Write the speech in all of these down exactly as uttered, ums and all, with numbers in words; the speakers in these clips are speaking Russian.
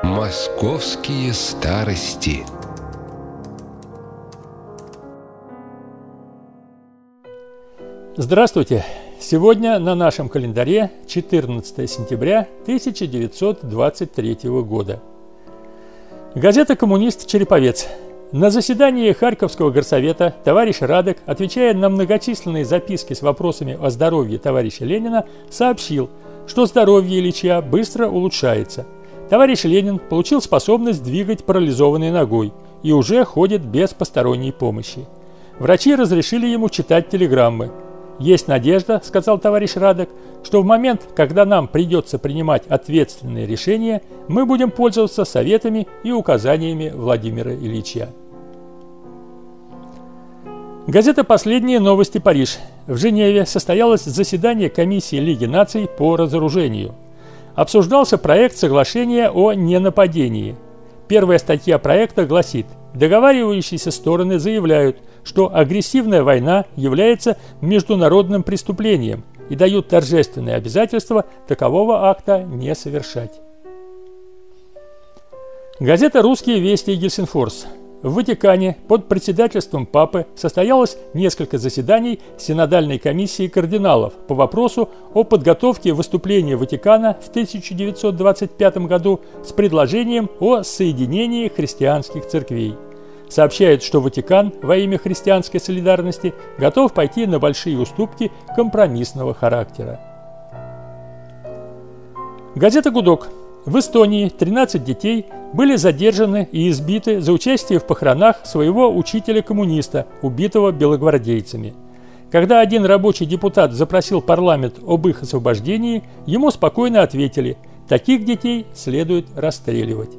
Московские старости. Здравствуйте! Сегодня на нашем календаре четырнадцатое сентября тысяча девятьсот двадцать третьего года. Газета «Коммунист. Череповец». На заседании Харьковского горсовета товарищ Радек, отвечая на многочисленные записки с вопросами о здоровье товарища Ленина, сообщил, что здоровье Ильича быстро улучшается. Товарищ Ленин получил способность двигать парализованной ногой и уже ходит без посторонней помощи. Врачи разрешили ему читать телеграммы. «Есть надежда, — сказал товарищ Радек, — что в момент, когда нам придется принимать ответственные решения, мы будем пользоваться советами и указаниями Владимира Ильича». Газета «Последние новости. Париж». В Женеве состоялось заседание комиссии Лиги наций по разоружению. Обсуждался проект соглашения о ненападении. Первая статья проекта гласит: договаривающиеся стороны заявляют, что агрессивная война является международным преступлением и дают торжественное обязательство такового акта не совершать. Газета «Русские вести» Гельсинфорс. В Ватикане под председательством Папы состоялось несколько заседаний Синодальной комиссии кардиналов по вопросу о подготовке выступления Ватикана в тысяча девятьсот двадцать пятом году с предложением о соединении христианских церквей. Сообщают, что Ватикан во имя христианской солидарности готов пойти на большие уступки компромиссного характера. Газета «Гудок». В Эстонии тринадцать детей были задержаны и избиты за участие в похоронах своего учителя-коммуниста, убитого белогвардейцами. Когда один рабочий депутат запросил парламент об их освобождении, ему спокойно ответили: таких детей следует расстреливать.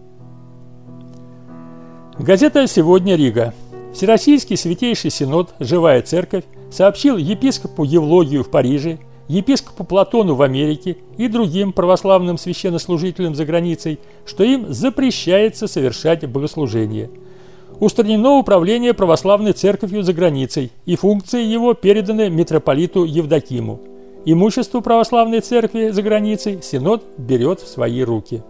Газета «Сегодня. Рига». Всероссийский Святейший Синод «Живая Церковь» сообщил епископу Евлогию в Париже, епископу Платону в Америке и другим православным священнослужителям за границей, что им запрещается совершать богослужение. Устранено управление православной церковью за границей, и функции его переданы митрополиту Евдокиму. Имущество православной церкви за границей Синод берет в свои руки.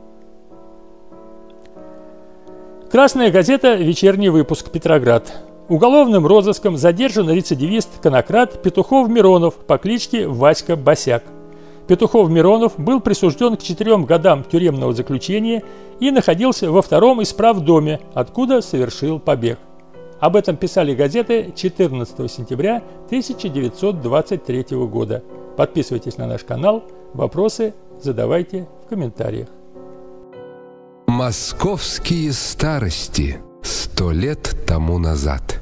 Красная газета «Вечерний выпуск. Петроград». Уголовным розыском задержан рецидивист-конократ Петухов-Миронов по кличке Васька Босяк. Петухов-Миронов был присужден к четырем годам тюремного заключения и находился во втором исправдоме, откуда совершил побег. Об этом писали газеты четырнадцатого сентября тысяча девятьсот двадцать третьего года. Подписывайтесь на наш канал, вопросы задавайте в комментариях. Московские старости. Сто лет тому назад.